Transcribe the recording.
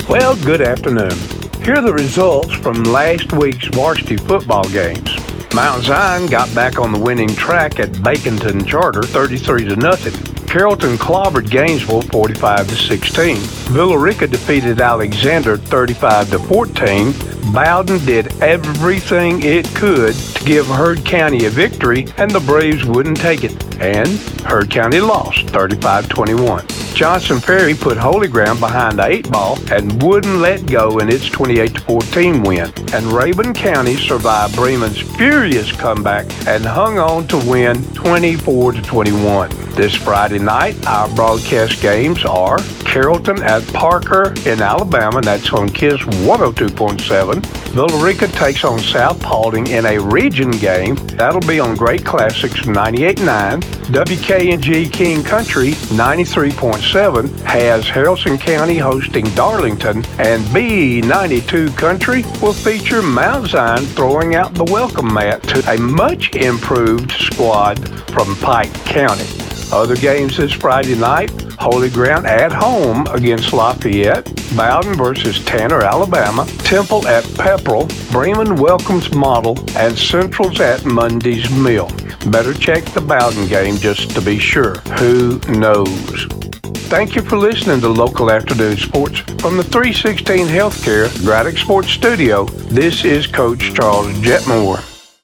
Well, good afternoon. Here are the results from last week's varsity football games. Mount Zion got back on the winning track at Baconton Charter 33-0. Carrollton clobbered Gainesville 45-16. Villa Rica defeated Alexander 35-14. Bowden did everything it could to give Heard County a victory, and the Braves wouldn't take it. And Heard County lost 35-21. Johnson Ferry put Holy Ground behind the 8-ball and wouldn't let go in its 28-14 win. And Rabun County survived Bremen's furious comeback and hung on to win 24-21. This Friday night, our broadcast games are Carrollton at Parker in Alabama, that's on KISS 102.7. Villa Rica takes on South Paulding in a region game. That'll be on Great Classics 98.9. WKNG King Country 93.7 has Haralson County hosting Darlington, and B92 Country will feature Mount Zion throwing out the welcome mat to a much improved squad from Pike County. Other games this Friday night: Holy Ground at home against Lafayette, Bowden versus Tanner, Alabama, Temple at Pepperell, Bremen welcomes Model, and Central's at Monday's Mill. Better check the Bowden game just to be sure. Who knows? Thank you for listening to Local Afternoon Sports from the 316 Healthcare Braddock Sports Studio. This is Coach Charles Jetmore.